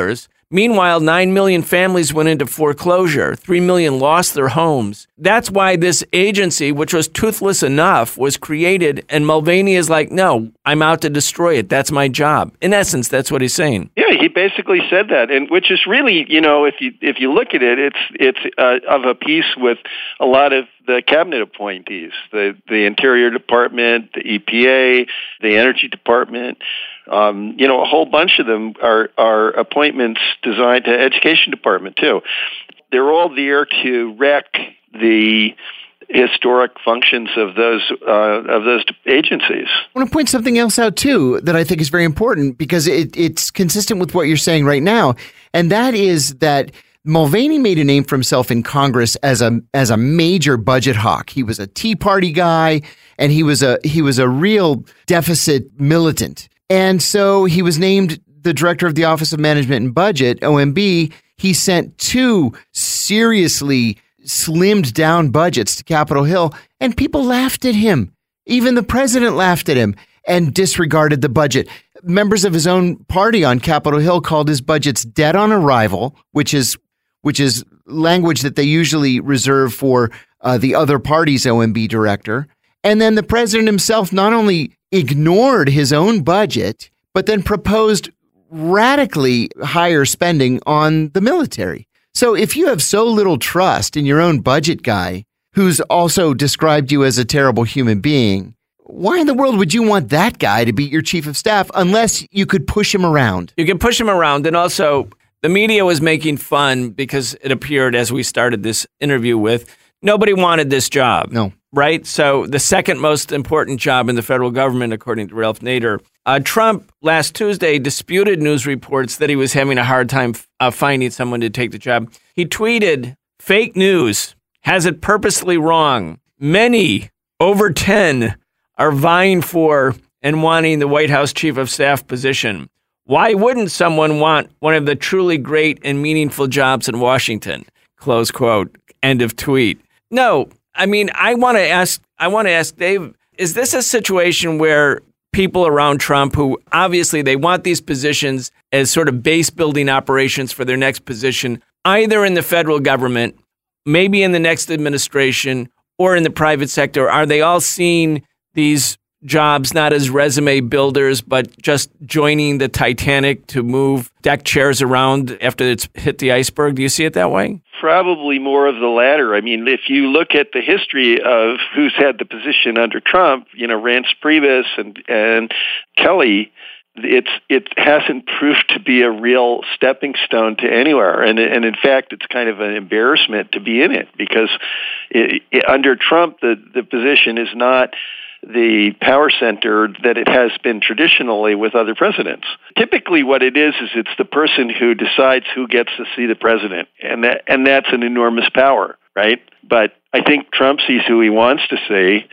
Meanwhile, nine million families went into foreclosure. three million lost their homes. That's why this agency, which was toothless enough, was created. And Mulvaney is like, no, I'm out to destroy it. That's my job. In essence, that's what he's saying. Yeah, he basically said that, and which is really, you know, if you if you look at it, it's it's uh, of a piece with a lot of the cabinet appointees, the the Interior Department, the E P A, the Energy Department. Um, you know, a whole bunch of them are, are appointments designed to Education Department, too. They're all there to wreck the historic functions of those uh, of those agencies. I want to point something else out, too, that I think is very important because it, it's consistent with what you're saying right now, and that is that Mulvaney made a name for himself in Congress as a as a major budget hawk. He was a Tea Party guy, and he was a he was a real deficit militant. And so he was named the director of the Office of Management and Budget, O M B. He sent two seriously slimmed down budgets to Capitol Hill, and people laughed at him. Even the president laughed at him and disregarded the budget. Members of his own party on Capitol Hill called his budgets dead on arrival, which is which is language that they usually reserve for uh, the other party's O M B director. And then the president himself not only ignored his own budget, but then proposed radically higher spending on the military. So if you have so little trust in your own budget guy, who's also described you as a terrible human being, why in the world would you want that guy to be your chief of staff unless you could push him around? You can push him around. And also, the media was making fun because it appeared, as we started this interview with, nobody wanted this job. No. Right? So the second most important job in the federal government, according to Ralph Nader. Uh, Trump last Tuesday disputed news reports that he was having a hard time uh, finding someone to take the job. He tweeted, fake news has it purposely wrong. Many, over ten, are vying for and wanting the White House chief of staff position. Why wouldn't someone want one of the truly great and meaningful jobs in Washington? Close quote. End of tweet. No. I mean, I want to ask, I want to ask Dave, is this a situation where people around Trump who obviously they want these positions as sort of base building operations for their next position, either in the federal government, maybe in the next administration, or in the private sector, are they all seeing these jobs not as resume builders, but just joining the Titanic to move deck chairs around after it's hit the iceberg? Do you see it that way? Probably more of the latter. I mean, if you look at the history of who's had the position under Trump, you know, Reince Priebus and and Kelly, it's it hasn't proved to be a real stepping stone to anywhere. And and in fact, it's kind of an embarrassment to be in it because it, it, under Trump, the, the position is not the power center that it has been traditionally with other presidents. Typically what it is, is it's the person who decides who gets to see the president, and that and that's an enormous power, right? But I think Trump sees who he wants to see,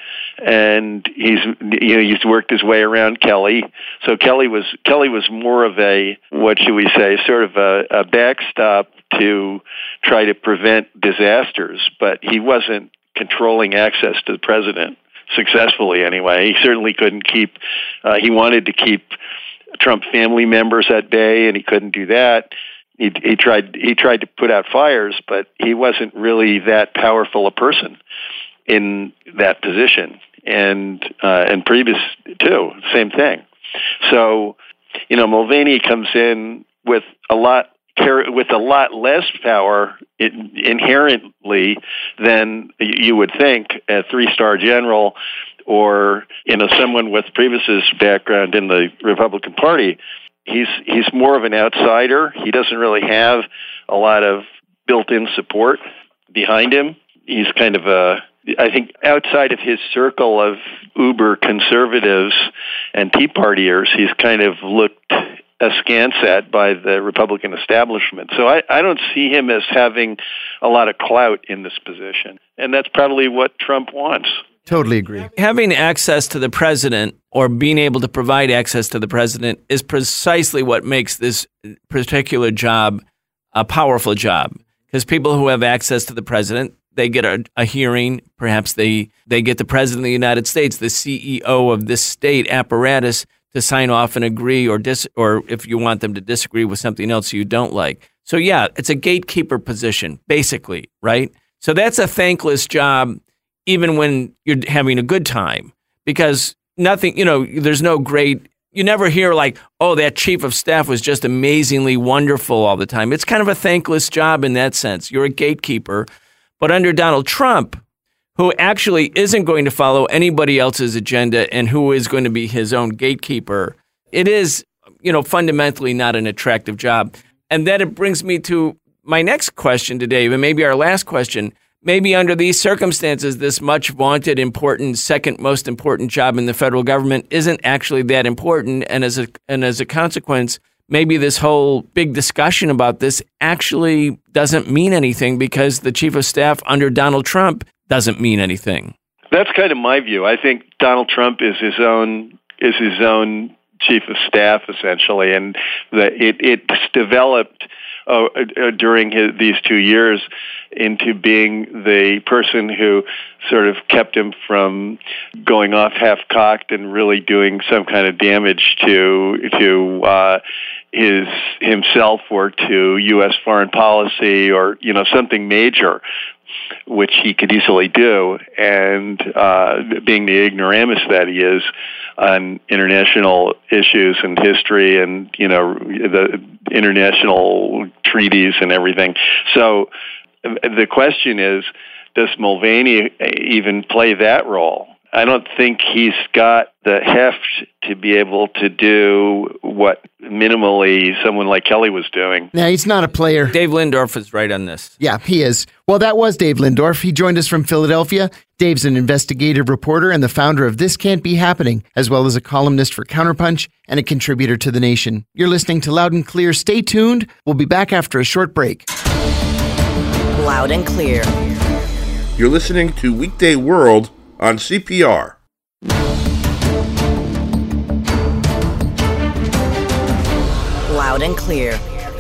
and he's you know he's worked his way around Kelly. So Kelly was Kelly was more of a, what should we say, sort of a, a backstop to try to prevent disasters, but he wasn't controlling access to the president. Successfully, anyway. He certainly couldn't keep, uh, he wanted to keep Trump family members at bay, and he couldn't do that. He, he tried he tried to put out fires, but he wasn't really that powerful a person in that position. And uh, and Priebus, too, same thing. So, you know, Mulvaney comes in with a lot with a lot less power inherently than you would think a three-star general or, you know, someone with Priebus's background in the Republican Party. He's he's more of an outsider. He doesn't really have a lot of built-in support behind him. He's kind of a, I think, outside of his circle of uber conservatives and Tea Partiers, he's kind of looked askance at by the Republican establishment. So I, I don't see him as having a lot of clout in this position. And that's probably what Trump wants. Totally agree. Having access to the president or being able to provide access to the president is precisely what makes this particular job a powerful job. Because people who have access to the president, they get a, a hearing. Perhaps they, they get the president of the United States, the C E O of this state apparatus, to sign off and agree, or dis, or if you want them to disagree with something else you don't like. So yeah, it's a gatekeeper position, basically, right? So that's a thankless job, even when you're having a good time, because nothing, you know, there's no great, you never hear like, oh, that chief of staff was just amazingly wonderful all the time. It's kind of a thankless job in that sense. You're a gatekeeper. But under Donald Trump, who actually isn't going to follow anybody else's agenda and who is going to be his own gatekeeper, it is, you know, fundamentally not an attractive job. And then it brings me to my next question to Dave, and maybe our last question. Maybe under these circumstances, this much vaunted, important, second most important job in the federal government isn't actually that important. And as a, and as a consequence, maybe this whole big discussion about this actually doesn't mean anything because the chief of staff under Donald Trump doesn't mean anything. That's kind of my view. I think Donald Trump is his own is his own chief of staff, essentially, and that it it's developed uh, uh, during his, these two years into being the person who sort of kept him from going off half-cocked and really doing some kind of damage to to uh, his himself or to U S foreign policy or you know something major, which he could easily do, and uh, being the ignoramus that he is on international issues and history and, you know, the international treaties and everything. So the question is, does Mulvaney even play that role? I don't think he's got the heft to be able to do what minimally someone like Kelly was doing. Now, he's not a player. Dave Lindorf is right on this. Yeah, he is. Well, that was Dave Lindorf. He joined us from Philadelphia. Dave's an investigative reporter and the founder of This Can't Be Happening, as well as a columnist for Counterpunch and a contributor to The Nation. You're listening to Loud and Clear. Stay tuned. We'll be back after a short break. Loud and Clear. You're listening to Weekday World on C P R. Loud and Clear.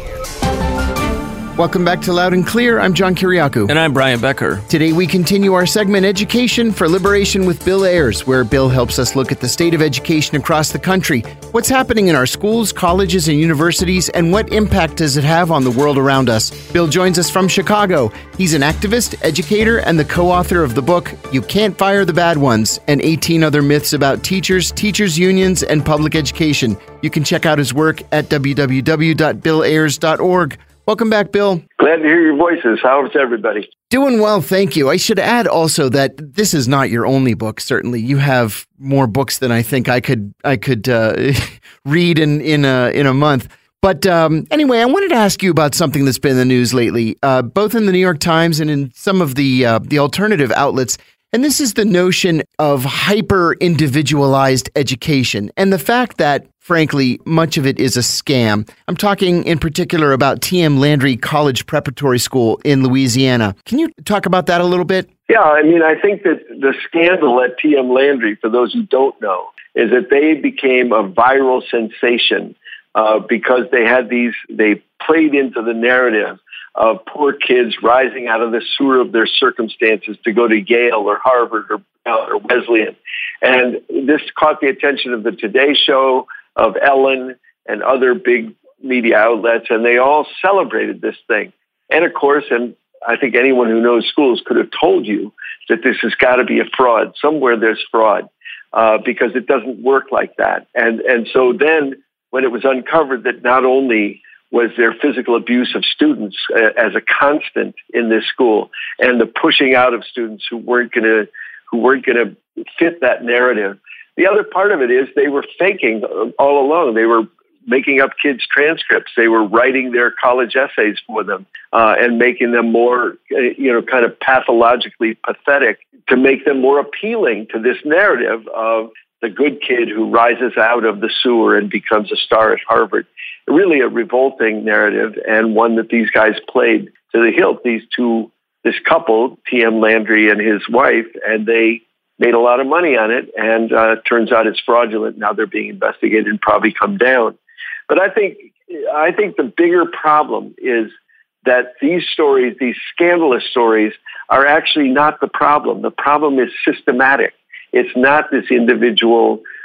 Welcome back to Loud and Clear. I'm John Kiriakou. And I'm Brian Becker. Today we continue our segment Education for Liberation with Bill Ayers, where Bill helps us look at the state of education across the country. What's happening in our schools, colleges, and universities, and what impact does it have on the world around us? Bill joins us from Chicago. He's an activist, educator, and the co-author of the book, You Can't Fire the Bad Ones, and eighteen Other Myths About Teachers, Teachers' Unions, and Public Education. You can check out his work at w w w dot bill ayers dot org. Welcome back, Bill. Glad to hear your voices. How's everybody? Doing well, thank you. I should add also that this is not your only book. Certainly, you have more books than I think I could I could uh, read in in a in a month. But um, anyway, I wanted to ask you about something that's been in the news lately, uh, both in the New York Times and in some of the uh, the alternative outlets. And this is the notion of hyper-individualized education and the fact that, frankly, much of it is a scam. I'm talking in particular about T M Landry College Preparatory School in Louisiana. Can you talk about that a little bit? Yeah, I mean, I think that the scandal at T M Landry, for those who don't know, is that they became a viral sensation uh, because they had these, they played into the narrative of poor kids rising out of the sewer of their circumstances to go to Yale or Harvard or, or Wesleyan. And this caught the attention of the Today Show, of Ellen, and other big media outlets, and they all celebrated this thing. And of course, and I think anyone who knows schools could have told you that this has got to be a fraud. Somewhere there's fraud uh, because it doesn't work like that. And, and so then when it was uncovered that not only was there physical abuse of students uh, as a constant in this school, and the pushing out of students who weren't going to who weren't going to fit that narrative. The other part of it is they were faking all along. They were making up kids' transcripts. They were writing their college essays for them uh, and making them more, uh, you know, kind of pathologically pathetic to make them more appealing to this narrative of the good kid who rises out of the sewer and becomes a star at Harvard. Really a revolting narrative, and one that these guys played to the hilt, these two, this couple, T M Landry and his wife, and they made a lot of money on it, and uh, turns out it's fraudulent. Now they're being investigated and probably come down. But I think, I think the bigger problem is that these stories, these scandalous stories, are actually not the problem. The problem is systematic. It's not this individual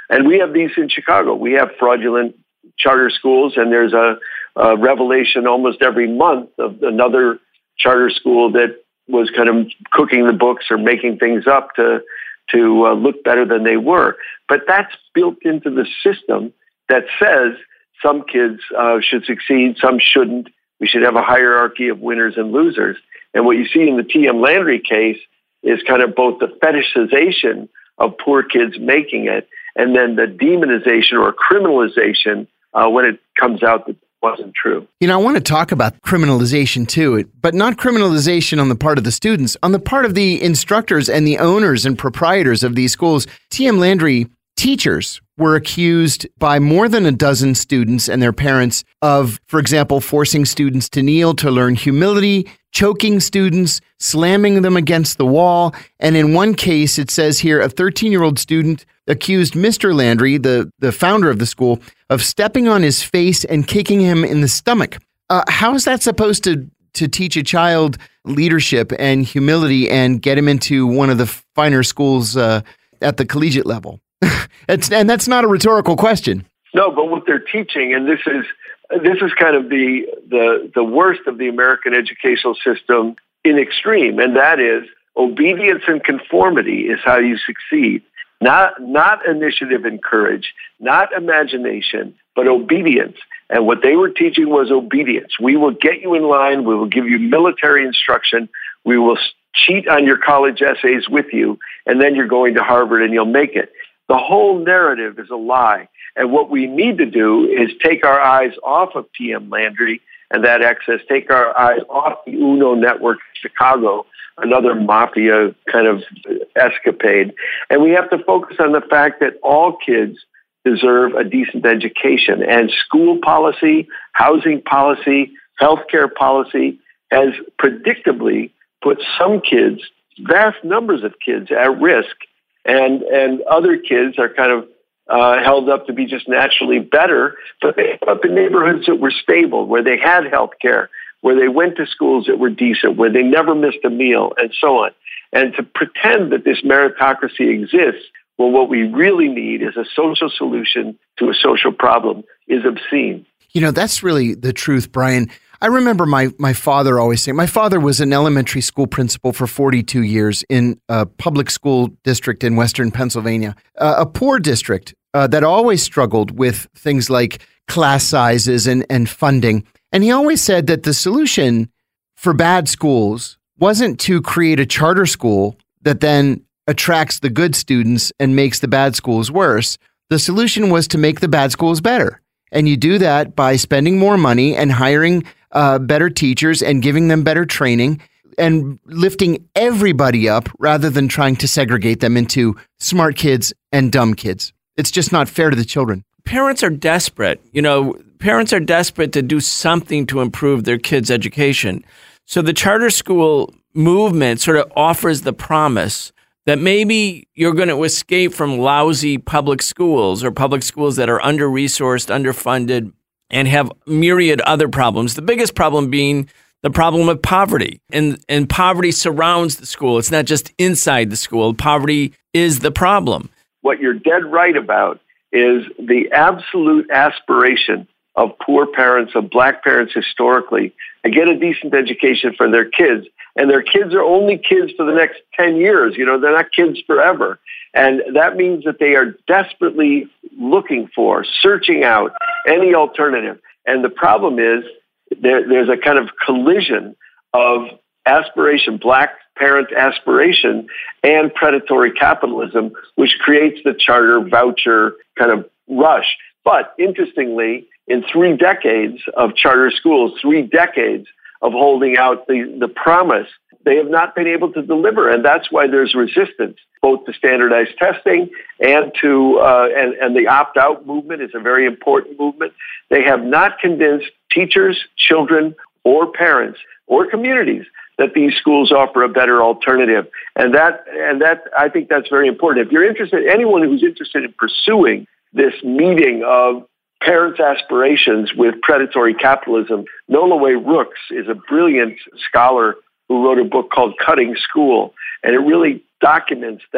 And we have these in Chicago. We have fraudulent charter schools, and there's a, a revelation almost every month of another charter school that was kind of cooking the books or making things up to to uh, look better than they were. But that's built into the system that says some kids uh, should succeed, some shouldn't. We should have a hierarchy of winners and losers. And what you see in the T M Landry case is kind of both the fetishization of poor kids making it and then the demonization or criminalization uh, when it comes out that wasn't true. You know, I want to talk about criminalization too, but not criminalization on the part of the students, on the part of the instructors and the owners and proprietors of these schools. T M Landry teachers were accused by more than a dozen students and their parents of, for example, forcing students to kneel to learn humility, choking students, slamming them against the wall. And in one case, it says here, a thirteen-year-old student accused Mister Landry, the, the founder of the school, of stepping on his face and kicking him in the stomach. Uh, how is that supposed to, to teach a child leadership and humility and get him into one of the finer schools uh, at the collegiate level? It's, and that's not a rhetorical question. No, but what they're teaching, and this is this is kind of the the the worst of the American educational system in extreme, and that is obedience and conformity is how you succeed. Not not initiative and courage, not imagination, but obedience. And what they were teaching was obedience. We will get you in line. We will give you military instruction. We will cheat on your college essays with you, and then you're going to Harvard and you'll make it. The whole narrative is a lie. And what we need to do is take our eyes off of T M Landry and that excess, take our eyes off the UNO network in Chicago, another mafia kind of escapade. And we have to focus on the fact that all kids deserve a decent education. And school policy, housing policy, healthcare policy has predictably put some kids, vast numbers of kids, at risk. And and other kids are kind of uh, held up to be just naturally better, but they grew up in neighborhoods that were stable, where they had health care, where they went to schools that were decent, where they never missed a meal, and so on. And to pretend that this meritocracy exists, well, what we really need is a social solution to a social problem, is obscene. You know, that's really the truth, Brian. I remember my my father always saying, my father was an elementary school principal for forty-two years in a public school district in Western Pennsylvania, uh, a poor district uh, that always struggled with things like class sizes and, and funding. And he always said that the solution for bad schools wasn't to create a charter school that then attracts the good students and makes the bad schools worse. The solution was to make the bad schools better. And you do that by spending more money and hiring uh, better teachers and giving them better training and lifting everybody up rather than trying to segregate them into smart kids and dumb kids. It's just not fair to the children. Parents are desperate. You know, parents are desperate to do something to improve their kids' education. So the charter school movement sort of offers the promise that maybe you're going to escape from lousy public schools or public schools that are under-resourced, underfunded, and have myriad other problems. The biggest problem being the problem of poverty. And, and poverty surrounds the school. It's not just inside the school. Poverty is the problem. What you're dead right about is the absolute aspiration of poor parents, of black parents historically, to get a decent education for their kids. And their kids are only kids for the next ten years. You know, they're not kids forever. And that means that they are desperately looking for, searching out any alternative. And the problem is there, there's a kind of collision of aspiration, black parent aspiration, and predatory capitalism, which creates the charter voucher kind of rush. But interestingly, in three decades of charter schools, three decades of holding out the, the promise, they have not been able to deliver. And that's why there's resistance, both to standardized testing and to uh, and, and the opt-out movement is a very important movement. They have not convinced teachers, children, or parents, or communities that these schools offer a better alternative. And that, and that, I think that's very important. If you're interested, anyone who's interested in pursuing this meeting of parents' aspirations with predatory capitalism, Nolaway Rooks is a brilliant scholar who wrote a book called Cutting School, and it really documents that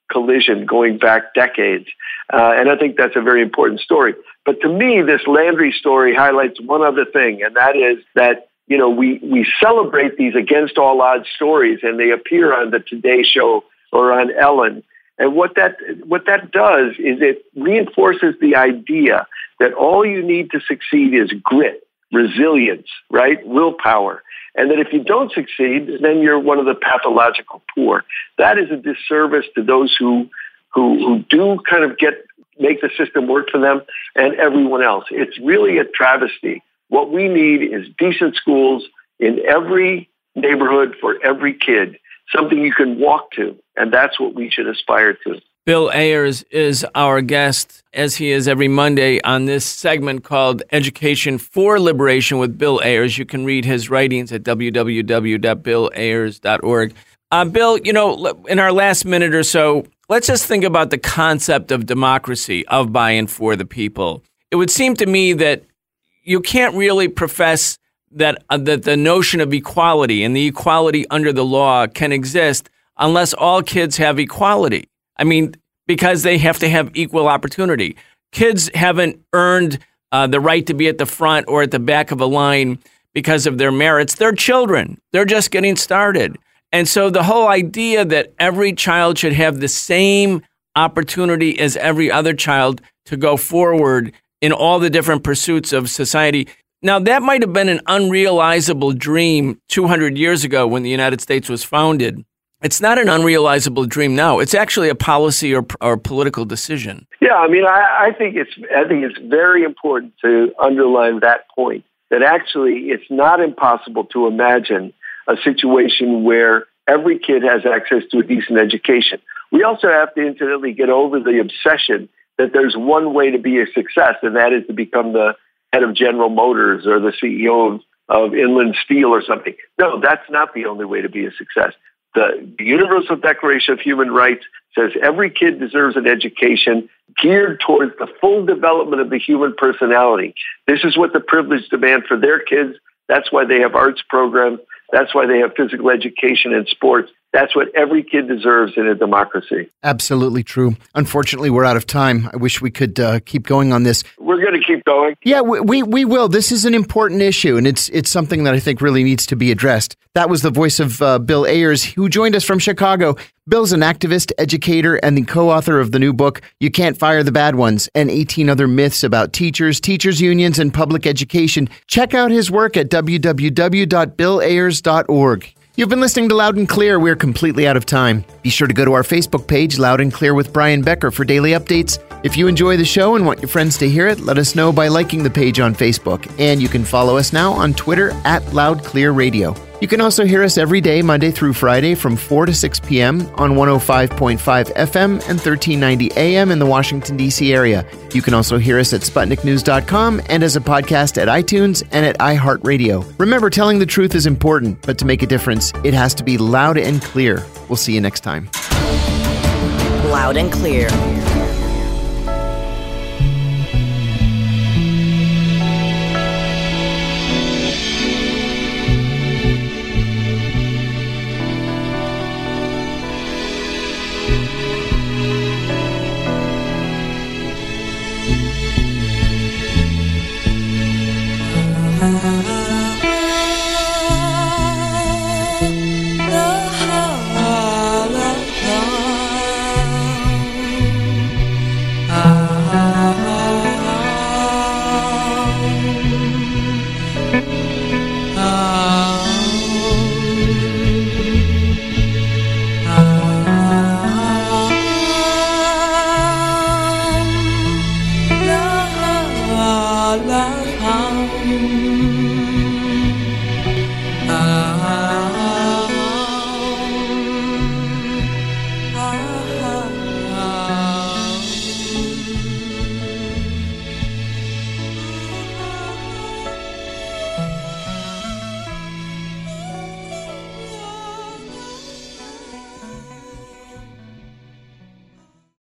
collision going back decades. Uh, and I think that's a very important story. But to me, this Landry story highlights one other thing, and that is that, you know, we, we celebrate these against all odds stories, and they appear on the Today Show or on Ellen. And what that what that does is it reinforces the idea that all you need to succeed is grit, resilience, right? Willpower. And that if you don't succeed, then you're one of the pathological poor. That is a disservice to those who who, who do kind of get make the system work for them and everyone else. It's really a travesty. What we need is decent schools in every neighborhood for every kid, something you can walk to, and that's what we should aspire to. Bill Ayers is our guest, as he is every Monday, on this segment called Education for Liberation with Bill Ayers. You can read his writings at w w w dot bill ayers dot org. Uh, Bill, you know, in our last minute or so, let's just think about the concept of democracy, of by and for the people. It would seem to me that you can't really profess that, uh, that the notion of equality and the equality under the law can exist unless all kids have equality. I mean, because they have to have equal opportunity. Kids haven't earned uh, the right to be at the front or at the back of a line because of their merits. They're children. They're just getting started. And so the whole idea that every child should have the same opportunity as every other child to go forward in all the different pursuits of society. Now, that might have been an unrealizable dream two hundred years ago when the United States was founded. It's not an unrealizable dream now. It's actually a policy or, or political decision. Yeah, I mean, I, I think it's I think it's very important to underline that point, that actually it's not impossible to imagine a situation where every kid has access to a decent education. We also have to incidentally get over the obsession that there's one way to be a success, and that is to become the head of General Motors or the C E O of, of Inland Steel or something. No, that's not the only way to be a success. The, the Universal Declaration of Human Rights says every kid deserves an education geared towards the full development of the human personality. This is what the privileged demand for their kids. That's why they have arts programs. That's why they have physical education and sports. That's what every kid deserves in a democracy. Absolutely true. Unfortunately, we're out of time. I wish we could uh, keep going on this. We're going to keep going. Yeah, we, we we will. This is an important issue, and it's it's something that I think really needs to be addressed. That was the voice of uh, Bill Ayers, who joined us from Chicago. Bill's an activist, educator, and the co-author of the new book, You Can't Fire the Bad Ones, and eighteen Other Myths About Teachers, Teachers' Unions, and Public Education. Check out his work at w w w dot bill ayers dot org. You've been listening to Loud and Clear. We're completely out of time. Be sure to go to our Facebook page, Loud and Clear with Brian Becker, for daily updates. If you enjoy the show and want your friends to hear it, let us know by liking the page on Facebook. And you can follow us now on Twitter at Loud Clear Radio. You can also hear us every day, Monday through Friday, from four to six p.m. on one oh five point five F M and thirteen ninety A M in the Washington, D C area. You can also hear us at Sputnik News dot com and as a podcast at iTunes and at iHeartRadio. Remember, telling the truth is important, but to make a difference, it has to be loud and clear. We'll see you next time. Loud and Clear.